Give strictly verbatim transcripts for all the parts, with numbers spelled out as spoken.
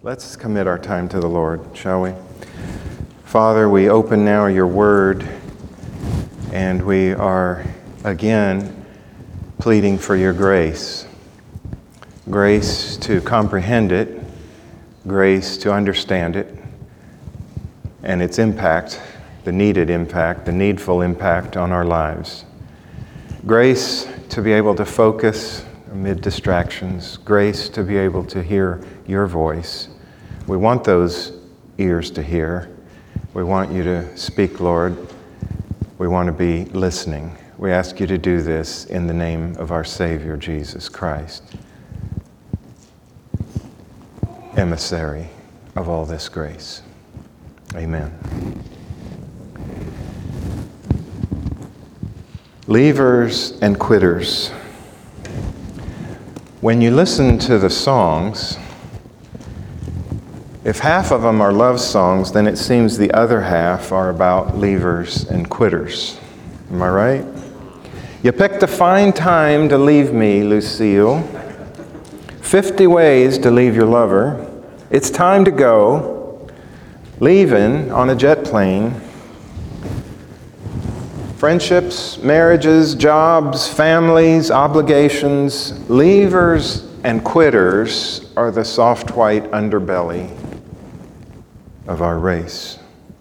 Let's commit our time to the Lord, shall we? Father, we open now your word, and we are again pleading for your grace. Grace to comprehend it, grace to understand it, and its impact, the needed impact, the needful impact on our lives. Grace to be able to focus amid distractions, grace to be able to hear your voice. We want those ears to hear. We want you to speak, Lord. We want to be listening. We ask you to do this in the name of our Savior, Jesus Christ, emissary of all this grace. Amen. Leavers and quitters. When you listen to the songs, if half of them are love songs, then it seems the other half are about leavers and quitters. Am I right? You picked a fine time to leave me, Lucille. Fifty ways to leave your lover. It's time to go. Leaving on a jet plane. Friendships, marriages, jobs, families, obligations. Leavers and quitters are the soft white underbelly of our race.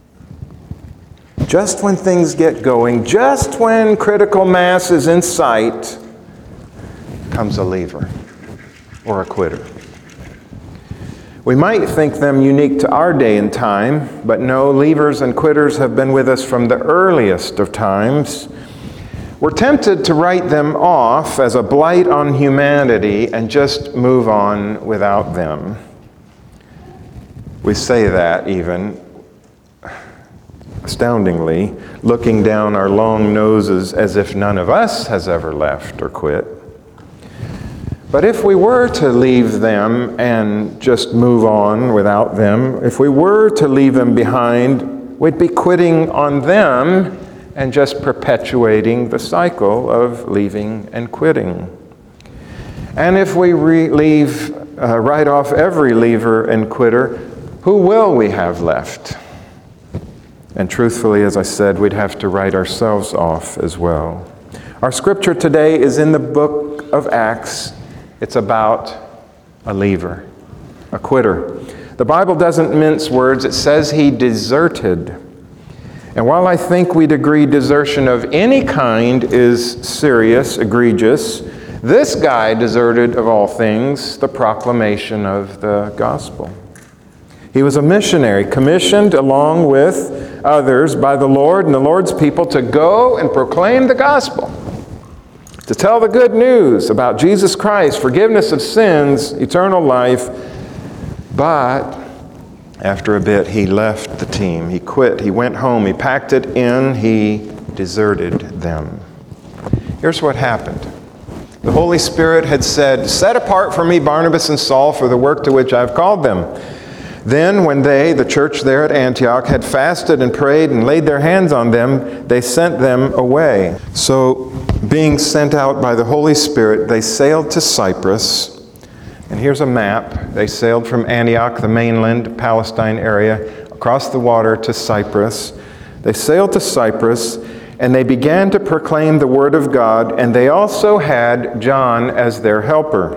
Just when things get going, just when critical mass is in sight, comes a leaver or a quitter. We might think them unique to our day and time, but no, leavers and quitters have been with us from the earliest of times. We're tempted to write them off as a blight on humanity and just move on without them. We say that even, astoundingly, looking down our long noses as if none of us has ever left or quit. But if we were to leave them and just move on without them, if we were to leave them behind, we'd be quitting on them and just perpetuating the cycle of leaving and quitting. And if we re- leave, uh, write off every leaver and quitter, who will we have left? And truthfully, as I said, we'd have to write ourselves off as well. Our scripture today is in the book of Acts. It's about a leaver, a quitter. The Bible doesn't mince words. It says he deserted. And while I think we'd agree desertion of any kind is serious, egregious, this guy deserted, of all things, the proclamation of the gospel. He was a missionary, commissioned along with others by the Lord and the Lord's people to go and proclaim the gospel, to tell the good news about Jesus Christ, forgiveness of sins, eternal life. But after a bit, he left the team. He quit. He went home. He packed it in. He deserted them. Here's what happened. The Holy Spirit had said, "Set apart for me Barnabas and Saul for the work to which I've called them." Then when they, the church there at Antioch, had fasted and prayed and laid their hands on them, they sent them away. So, being sent out by the Holy Spirit, they sailed to Cyprus. And here's a map. They sailed from Antioch, the mainland Palestine area, across the water to Cyprus. They sailed to Cyprus, and they began to proclaim the word of God, and they also had John as their helper.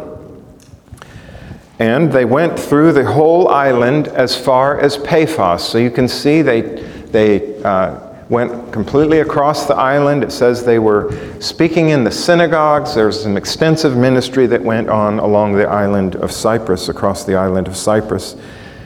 And they went through the whole island as far as Paphos. So you can see they, they uh, went completely across the island. It says they were speaking in the synagogues. There's an extensive ministry that went on along the island of Cyprus, across the island of Cyprus.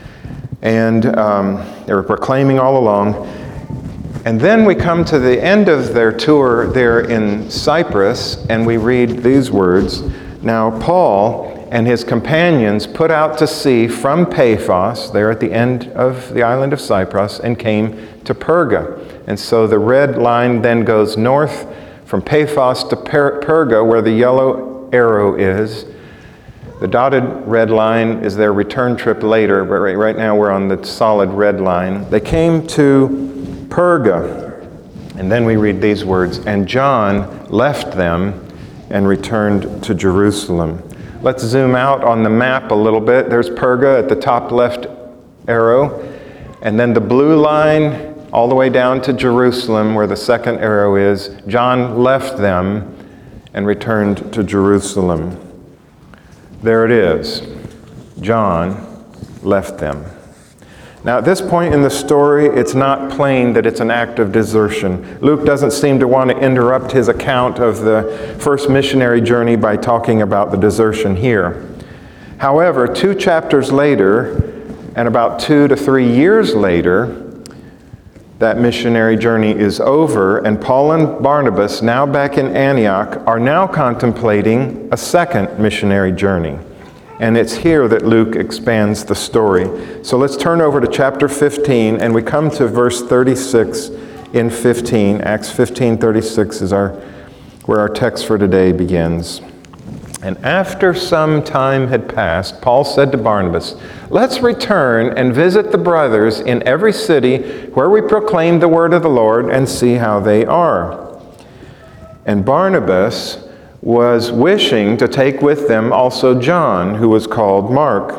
And um, they were proclaiming all along. And then we come to the end of their tour there in Cyprus, and we read these words. Now Paul and his companions put out to sea from Paphos, there at the end of the island of Cyprus, and came to Perga. And so the red line then goes north from Paphos to per- Perga, where the yellow arrow is. The dotted red line is their return trip later, but right, right now we're on the solid red line. They came to Perga, and then we read these words, "And John left them and returned to Jerusalem." Let's zoom out on the map a little bit. There's Perga at the top left arrow, and then the blue line all the way down to Jerusalem, where the second arrow is. John left them and returned to Jerusalem. There it is. John left them. Now, at this point in the story, it's not plain that it's an act of desertion. Luke doesn't seem to want to interrupt his account of the first missionary journey by talking about the desertion here. However, two chapters later, and about two to three years later, that missionary journey is over, and Paul and Barnabas, now back in Antioch, are now contemplating a second missionary journey. And it's here that Luke expands the story. So let's turn over to chapter fifteen, and we come to verse thirty-six in fifteen. Acts fifteen thirty-six is our where our text for today begins. And after some time had passed, Paul said to Barnabas, "Let's return and visit the brothers in every city where we proclaim the word of the Lord and see how they are." And Barnabas was wishing to take with them also John, who was called Mark.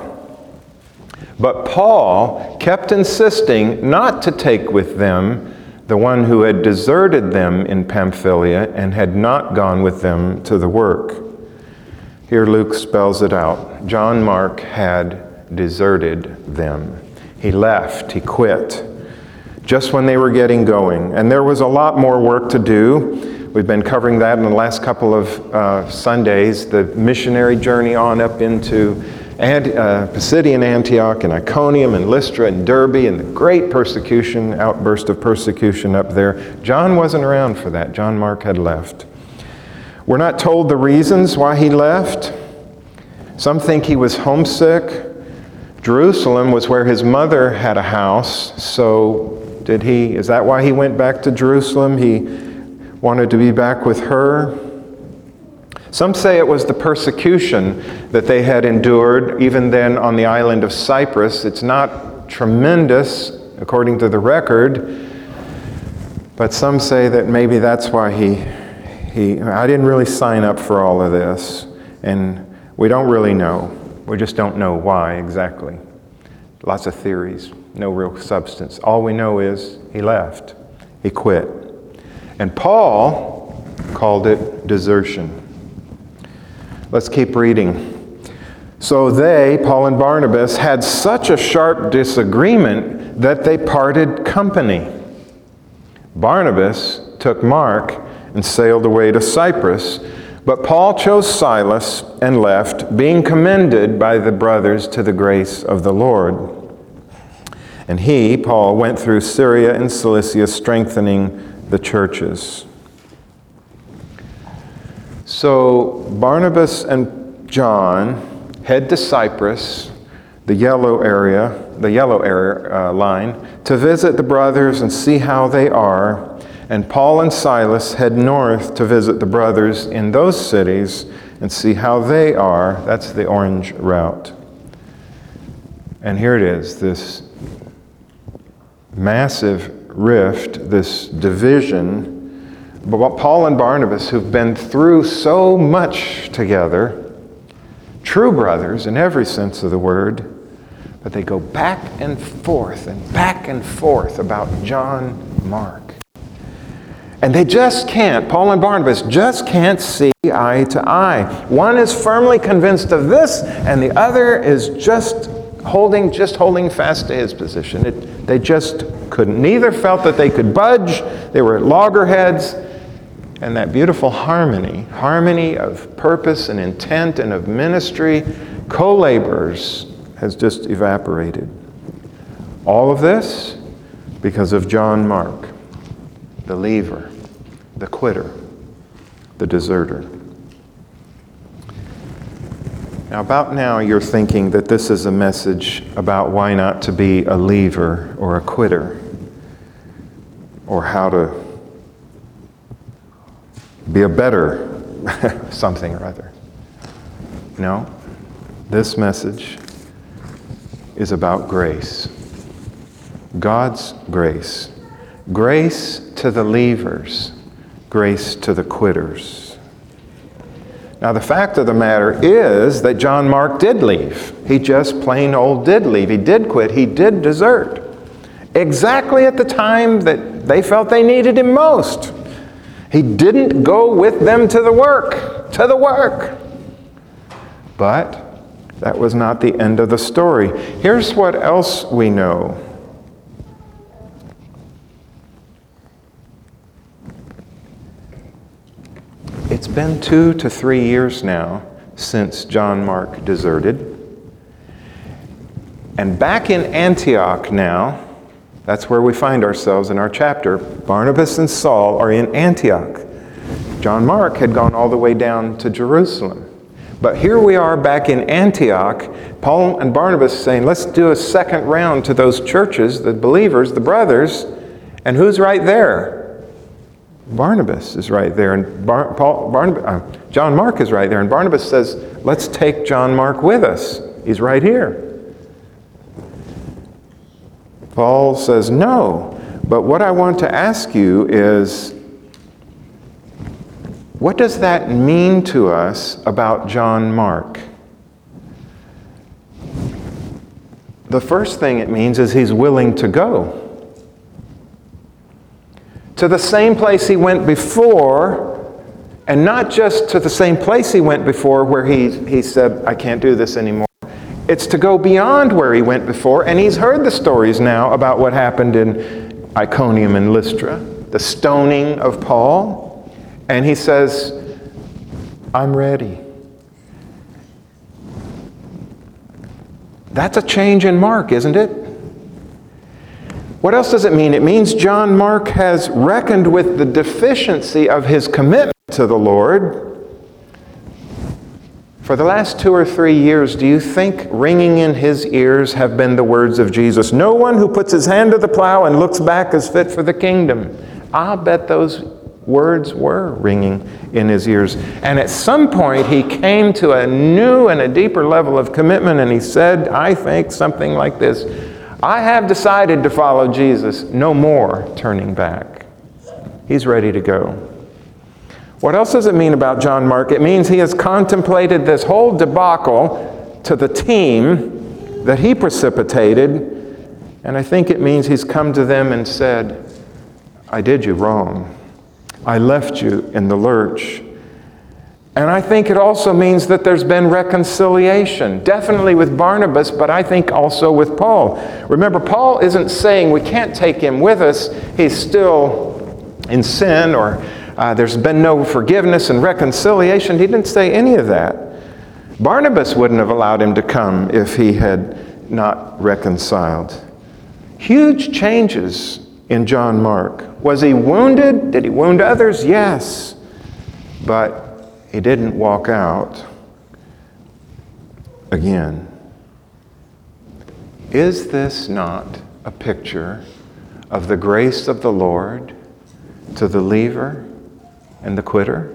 But Paul kept insisting not to take with them the one who had deserted them in Pamphylia and had not gone with them to the work. Here Luke spells it out. John Mark had deserted them. He left, he quit, just when they were getting going. And there was a lot more work to do. We've been covering that in the last couple of uh, Sundays, the missionary journey on up into Ant- uh, Pisidian Antioch and Iconium and Lystra and Derbe and the great persecution, outburst of persecution up there. John wasn't around for that. John Mark had left. We're not told the reasons why he left. Some think he was homesick. Jerusalem was where his mother had a house, so did he, is that why he went back to Jerusalem? He wanted to be back with her. Some say it was the persecution that they had endured, even then on the island of Cyprus. It's not tremendous, according to the record, but some say that maybe that's why he, he, I didn't really sign up for all of this, and we don't really know. We just don't know why exactly. Lots of theories, no real substance. All we know is he left, he quit. And Paul called it desertion. Let's keep reading. So they, Paul and Barnabas, had such a sharp disagreement that they parted company. Barnabas took Mark and sailed away to Cyprus, but Paul chose Silas and left, being commended by the brothers to the grace of the Lord. And he, Paul, went through Syria and Cilicia, strengthening the churches. So Barnabas and John head to Cyprus, the yellow area, the yellow area uh, line, to visit the brothers and see how they are. And Paul and Silas head north to visit the brothers in those cities and see how they are. That's the orange route. And here it is, this massive rift, this division. But Paul and Barnabas, who've been through so much together, true brothers in every sense of the word, but they go back and forth and back and forth about John Mark. And they just can't, Paul and Barnabas just can't see eye to eye. One is firmly convinced of this, and the other is just holding, just holding fast to his position. It, they just couldn't. Neither felt that they could budge. They were at loggerheads. And that beautiful harmony, harmony of purpose and intent and of ministry, co-laborers, has just evaporated. All of this because of John Mark, the leaver, the quitter, the deserter. Now, about now, you're thinking that this is a message about why not to be a leaver or a quitter, or how to be a better something or other. No, this message is about grace. God's grace. Grace to the leavers, grace to the quitters. Now, the fact of the matter is that John Mark did leave. He just plain old did leave. He did quit. He did desert. Exactly at the time that they felt they needed him most. He didn't go with them to the work, to the work. But that was not the end of the story. Here's what else we know. It's been two to three years now since John Mark deserted. And back in Antioch now, that's where we find ourselves in our chapter. Barnabas and Saul are in Antioch. John Mark had gone all the way down to Jerusalem. But here we are back in Antioch, Paul and Barnabas saying, let's do a second round to those churches, the believers, the brothers. And who's right there? Barnabas is right there, and Bar- Paul, Barnabas, uh, John Mark is right there, and Barnabas says, let's take John Mark with us. He's right here. Paul says, no, but what I want to ask you is, what does that mean to us about John Mark? The first thing it means is he's willing to go to the same place he went before, and not just to the same place he went before where he, he said, I can't do this anymore. It's to go beyond where he went before, and he's heard the stories now about what happened in Iconium and Lystra, the stoning of Paul, and he says, I'm ready. That's a change in Mark, isn't it? What else does it mean? It means John Mark has reckoned with the deficiency of his commitment to the Lord. For the last two or three years, do you think ringing in his ears have been the words of Jesus? No one who puts his hand to the plow and looks back is fit for the kingdom. I'll bet those words were ringing in his ears. And at some point, he came to a new and a deeper level of commitment, and he said, I think something like this, I have decided to follow Jesus, no more turning back. He's ready to go. What else does it mean about John Mark? It means he has contemplated this whole debacle to the team that he precipitated, and I think it means he's come to them and said, I did you wrong. I left you in the lurch. And I think it also means that there's been reconciliation, definitely with Barnabas, but I think also with Paul. Remember, Paul isn't saying we can't take him with us. He's still in sin, or uh, there's been no forgiveness and reconciliation. He didn't say any of that. Barnabas wouldn't have allowed him to come if he had not reconciled. Huge changes in John Mark. Was he wounded? Did he wound others? Yes. But he didn't walk out again. Is this not a picture of the grace of the Lord to the leaver and the quitter?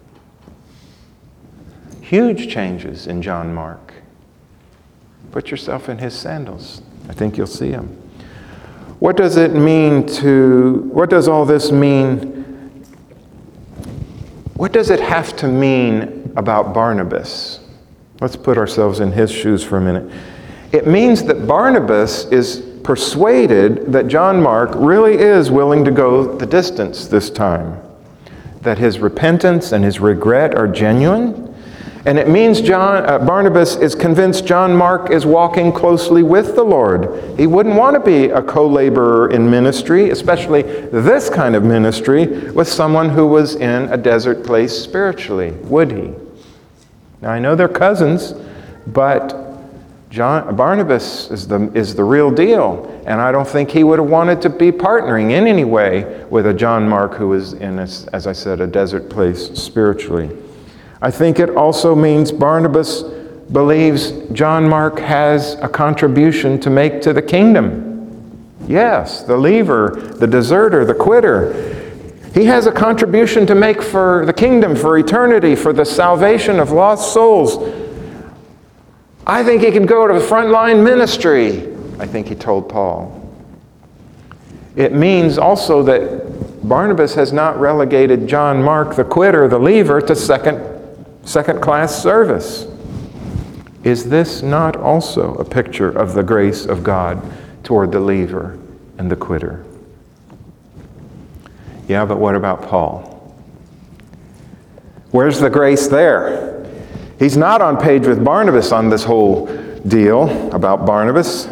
Huge changes in John Mark. Put yourself in his sandals. I think you'll see him. What does it mean to, what does all this mean? What does it have to mean about Barnabas? Let's put ourselves in his shoes for a minute. It means that Barnabas is persuaded that John Mark really is willing to go the distance this time, that his repentance and his regret are genuine. And it means John, uh, Barnabas is convinced John Mark is walking closely with the Lord. He wouldn't want to be a co-laborer in ministry, especially this kind of ministry, with someone who was in a desert place spiritually, would he? Now, I know they're cousins, but John, Barnabas is the, is the real deal. And I don't think he would have wanted to be partnering in any way with a John Mark who was in, a, as I said, a desert place spiritually. I think it also means Barnabas believes John Mark has a contribution to make to the kingdom. Yes, the leaver, the deserter, the quitter. He has a contribution to make for the kingdom, for eternity, for the salvation of lost souls. I think he can go to the frontline ministry, I think he told Paul. It means also that Barnabas has not relegated John Mark, the quitter, the leaver, to second second-class service. Is this not also a picture of the grace of God toward the leaver and the quitter? Yeah, but what about Paul? Where's the grace there? He's not on page with Barnabas on this whole deal about Barnabas.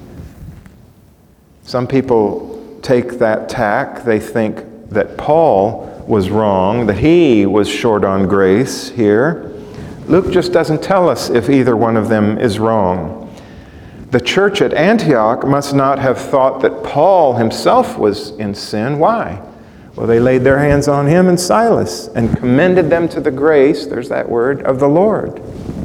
Some people take that tack. They think that Paul was wrong, that he was short on grace here. Luke just doesn't tell us if either one of them is wrong. The church at Antioch must not have thought that Paul himself was in sin. Why? Well, they laid their hands on him and Silas and commended them to the grace, there's that word, of the Lord.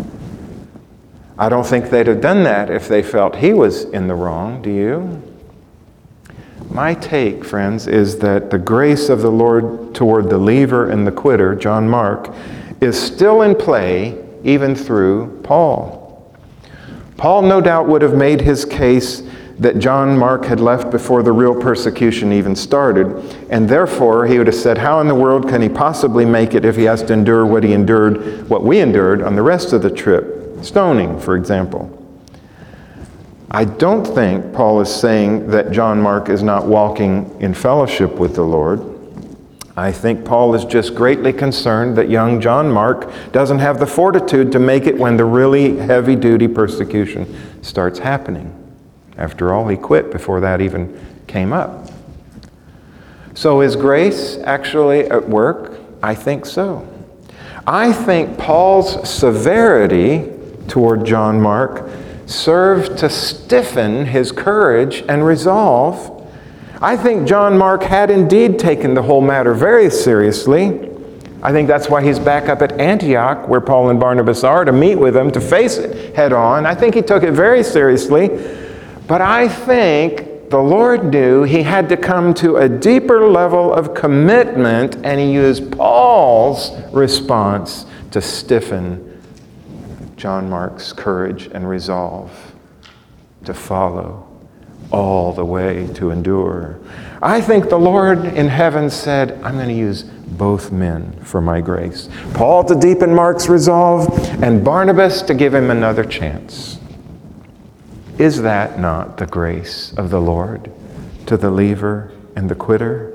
I don't think they'd have done that if they felt he was in the wrong, do you? My take, friends, is that the grace of the Lord toward the leaver and the quitter, John Mark, is still in play even through Paul. Paul no doubt would have made his case that John Mark had left before the real persecution even started, and therefore he would have said, how in the world can he possibly make it if he has to endure what he endured, what we endured on the rest of the trip? Stoning, for example. I don't think Paul is saying that John Mark is not walking in fellowship with the Lord. I think Paul is just greatly concerned that young John Mark doesn't have the fortitude to make it when the really heavy-duty persecution starts happening. After all, he quit before that even came up. So is grace actually at work? I think so. I think Paul's severity toward John Mark served to stiffen his courage and resolve. I think John Mark had indeed taken the whole matter very seriously. I think that's why he's back up at Antioch, where Paul and Barnabas are, to meet with them, to face it head on. I think he took it very seriously. But I think the Lord knew he had to come to a deeper level of commitment, and he used Paul's response to stiffen John Mark's courage and resolve to follow all the way to endure. I think the Lord in heaven said, I'm going to use both men for my grace. Paul to deepen Mark's resolve, and Barnabas to give him another chance. Is that not the grace of the Lord to the leaver and the quitter?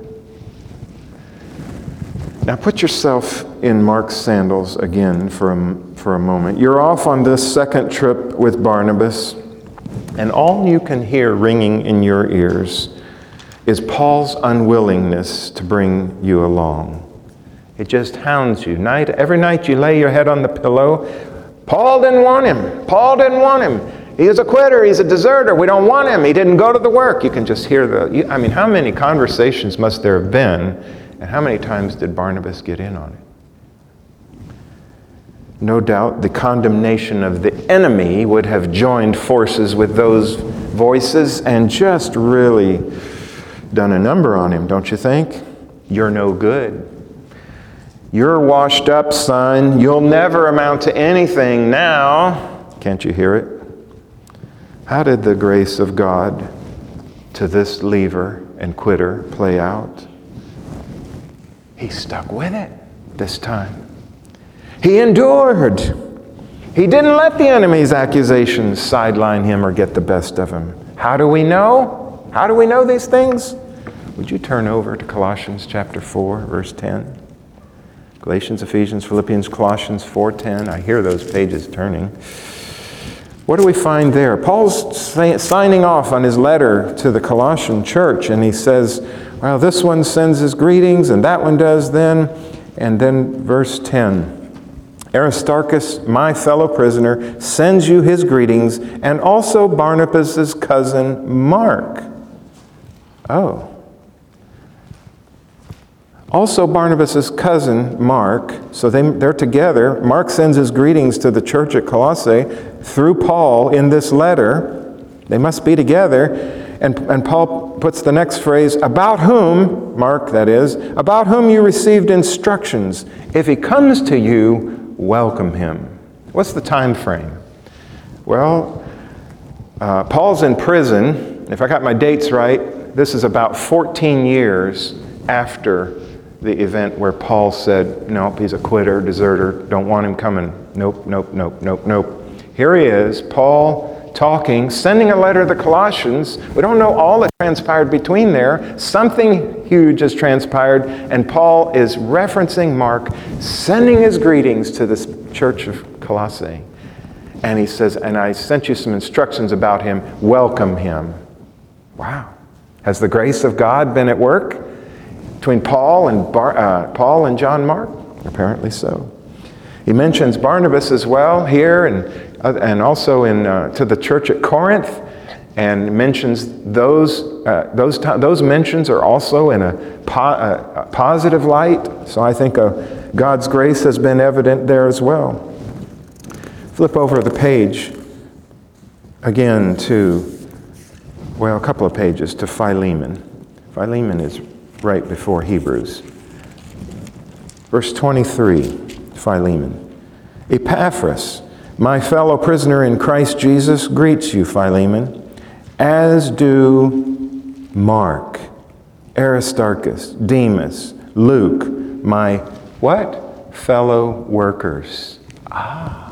Now put yourself in Mark's sandals again for a, for a moment. You're off on this second trip with Barnabas, and all you can hear ringing in your ears is Paul's unwillingness to bring you along. It just hounds you. Night, every night you lay your head on the pillow. Paul didn't want him. Paul didn't want him. He is a quitter. He's a deserter. We don't want him. He didn't go to the work. You can just hear the, you, I mean, how many conversations must there have been, and how many times did Barnabas get in on it? No doubt the condemnation of the enemy would have joined forces with those voices and just really done a number on him, don't you think? You're no good. You're washed up, son. You'll never amount to anything now. Can't you hear it? How did the grace of God to this leaver and quitter play out? He stuck with it this time. He endured. He didn't let the enemy's accusations sideline him or get the best of him. How do we know? How do we know these things? Would you turn over to Colossians chapter four, verse ten? Galatians, Ephesians, Philippians, Colossians four ten. I hear those pages turning. What do we find there? Paul's signing off on his letter to the Colossian church, and he says, well, this one sends his greetings, and that one does then. And then verse ten, Aristarchus, my fellow prisoner, sends you his greetings, and also Barnabas' cousin Mark. Oh. Also Barnabas' cousin Mark, so they, they're together. Mark sends his greetings to the church at Colossae through Paul in this letter. They must be together. And, and Paul puts the next phrase, about whom, Mark that is, about whom you received instructions. If he comes to you, welcome him. What's the time frame? Well, uh, Paul's in prison. If I got my dates right, this is about fourteen years after the event where Paul said, nope, he's a quitter, deserter, don't want him coming. Nope, nope, nope, nope, nope. Here he is, Paul talking, sending a letter to the Colossians. We don't know all that transpired between there. Something huge has transpired, and Paul is referencing Mark, sending his greetings to this church of Colossae. And he says, and I sent you some instructions about him. Welcome him. Wow. Has the grace of God been at work between Paul and Bar, uh, Paul and John Mark? Apparently so. He mentions Barnabas as well here, and uh, and also in uh, to the church at Corinth, and mentions those uh, those those mentions are also in a, po- a positive light. So I think uh, God's grace has been evident there as well. Flip over the page again to, well, a couple of pages to Philemon. Philemon is right before Hebrews. Verse twenty-three, Philemon. Epaphras, my fellow prisoner in Christ Jesus, greets you, Philemon, as do Mark, Aristarchus, Demas, Luke, my what? Fellow workers. Ah.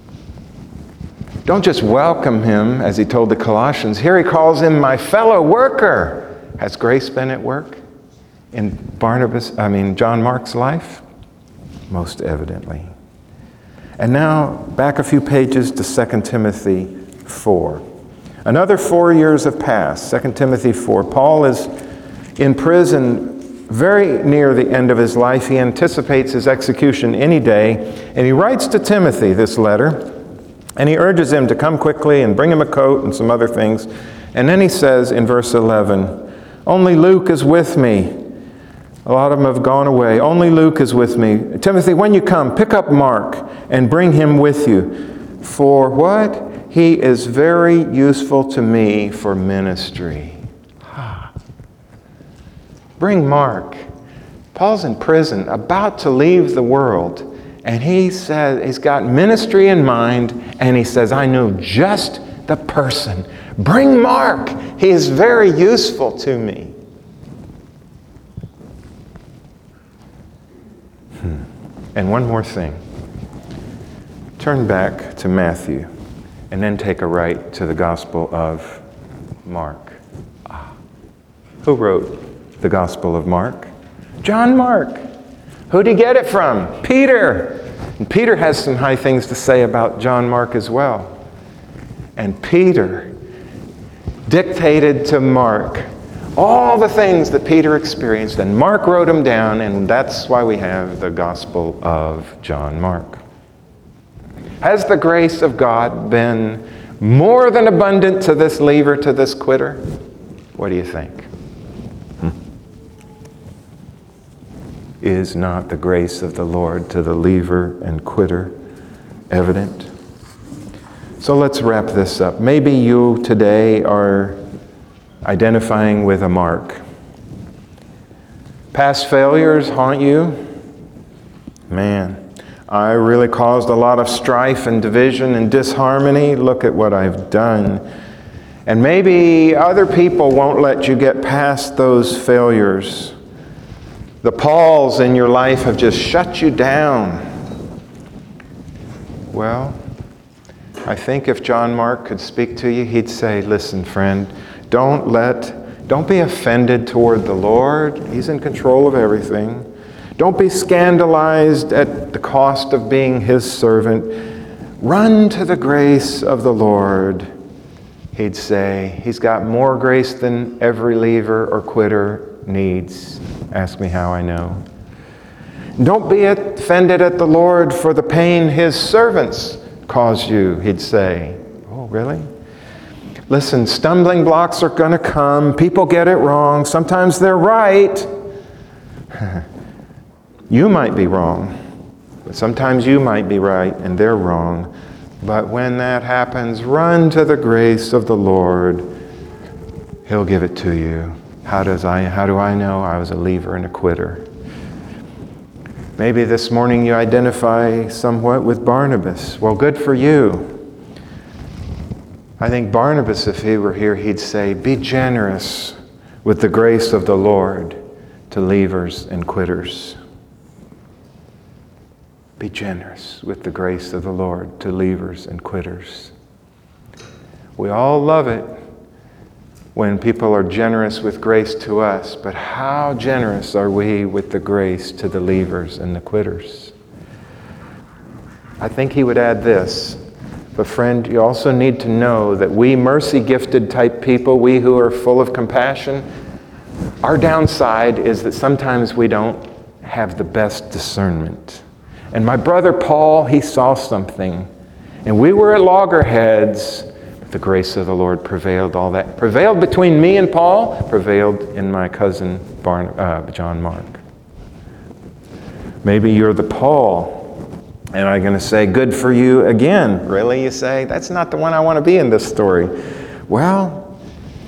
Don't just welcome him as he told the Colossians. Here he calls him my fellow worker. Has grace been at work in Barnabas, I mean John Mark's life? Most evidently. And now back a few pages to Second Timothy four. Another four years have passed. Second Timothy four. Paul is in prison very near the end of his life. He anticipates his execution any day. And he writes to Timothy this letter. And he urges him to come quickly and bring him a coat and some other things. And then he says in verse eleven, only Luke is with me. A lot of them have gone away. Only Luke is with me. Timothy, when you come, pick up Mark and bring him with you. For what? He is very useful to me for ministry. Ah. Bring Mark. Paul's in prison, about to leave the world. And he says, he's got ministry in mind, and he says, I know just the person. Bring Mark. He is very useful to me. Hmm. And one more thing. Turn back to Matthew, and then take a right to the Gospel of Mark. Ah. Who wrote the Gospel of Mark? John Mark. Who'd he get it from? Peter. And Peter has some high things to say about John Mark as well. And Peter dictated to Mark all the things that Peter experienced, and Mark wrote them down, and that's why we have the Gospel of John Mark. Has the grace of God been more than abundant to this leaver, to this quitter? What do you think? Is not the grace of the Lord to the leaver and quitter evident? So let's wrap this up. Maybe you today are identifying with a Mark. Past failures haunt you. Man, I really caused a lot of strife and division and disharmony. Look at what I've done. And maybe other people won't let you get past those failures. The Pauls in your life have just shut you down. Well, I think if John Mark could speak to you, he'd say, listen, friend, don't let, don't be offended toward the Lord. He's in control of everything. Don't be scandalized at the cost of being his servant. Run to the grace of the Lord. He'd say, he's got more grace than every leaver or quitter needs. Ask me how I know. Don't be offended at the Lord for the pain his servants cause you, he'd say. Oh, really? Listen, stumbling blocks are going to come. People get it wrong. Sometimes they're right. You might be wrong. But sometimes you might be right and they're wrong. But when that happens, run to the grace of the Lord. He'll give it to you. How does I, how do I know I was a leaver and a quitter? Maybe this morning you identify somewhat with Barnabas. Well, good for you. I think Barnabas, if he were here, he'd say, be generous with the grace of the Lord. to leavers and quitters. Be generous with the grace of the Lord to leavers and quitters. We all love it when people are generous with grace to us, but how generous are we with the grace to the leavers and the quitters? I think he would add this, but friend, you also need to know that we mercy-gifted type people, we who are full of compassion, our downside is that sometimes we don't have the best discernment. And my brother Paul, he saw something, and we were at loggerheads. The grace of the Lord prevailed. All that prevailed between me and Paul, prevailed in my cousin Barn, uh, John Mark. Maybe you're the Paul, and I'm going to say, good for you again. Really, you say? That's not the one I want to be in this story. Well,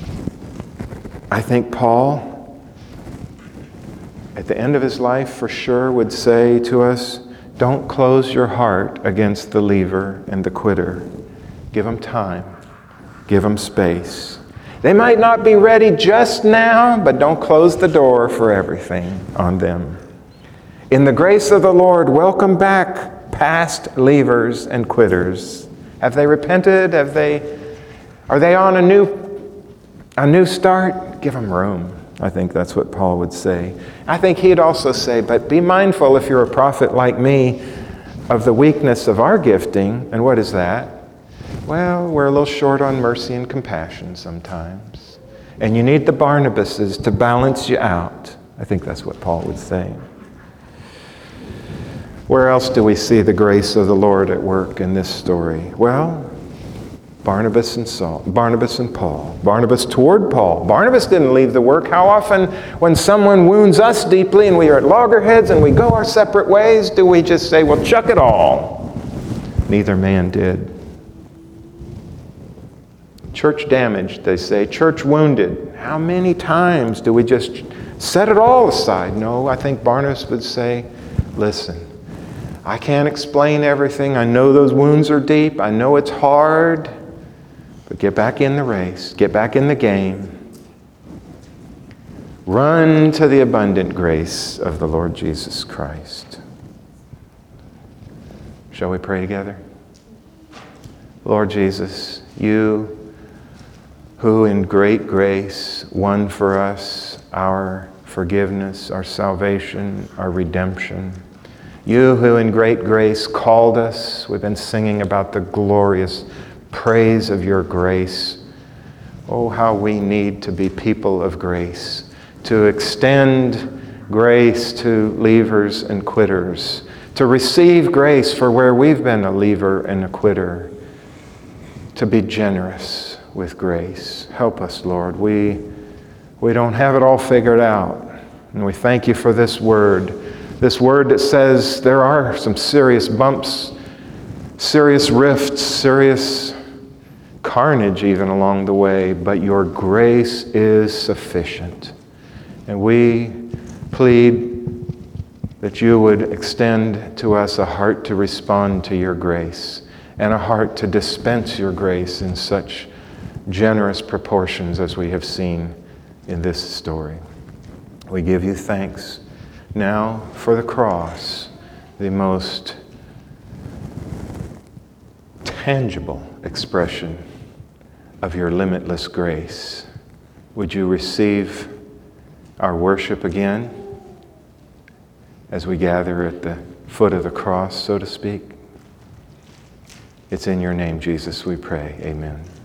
I think Paul, at the end of his life, for sure, would say to us, don't close your heart against the leaver and the quitter. Give them time. Give them space. They might not be ready just now, but don't close the door for everything on them. In the grace of the Lord, welcome back past leavers and quitters. Have they repented? Have they, are they on a new, a new start? Give them room. I think that's what Paul would say. I think he'd also say, but be mindful if you're a prophet like me of the weakness of our gifting. And what is that? Well, we're a little short on mercy and compassion sometimes. And you need the Barnabases to balance you out. I think that's what Paul would say. Where else do we see the grace of the Lord at work in this story? Well, Barnabas and Saul, Barnabas and Paul. Barnabas toward Paul. Barnabas didn't leave the work. How often when someone wounds us deeply and we are at loggerheads and we go our separate ways, do we just say, well, chuck it all? Neither man did. Church damaged, they say. Church wounded. How many times do we just set it all aside? No, I think Barnabas would say, listen, I can't explain everything. I know those wounds are deep. I know it's hard. But get back in the race. Get back in the game. Run to the abundant grace of the Lord Jesus Christ. Shall we pray together? Lord Jesus, you who in great grace won for us our forgiveness, our salvation, our redemption. You who in great grace called us. We've been singing about the glorious praise of your grace. Oh, how we need to be people of grace, to extend grace to leavers and quitters, to receive grace for where we've been a leaver and a quitter, to be generous with grace. Help us, Lord. We, we don't have it all figured out, and we thank you for this word. This word that says there are some serious bumps, serious rifts, serious carnage even along the way, but your grace is sufficient. And we plead that you would extend to us a heart to respond to your grace and a heart to dispense your grace in such generous proportions as we have seen in this story. We give you thanks now for the cross, the most tangible expression of your limitless grace. Would you receive our worship again as we gather at the foot of the cross, so to speak? It's in your name, Jesus, we pray. Amen.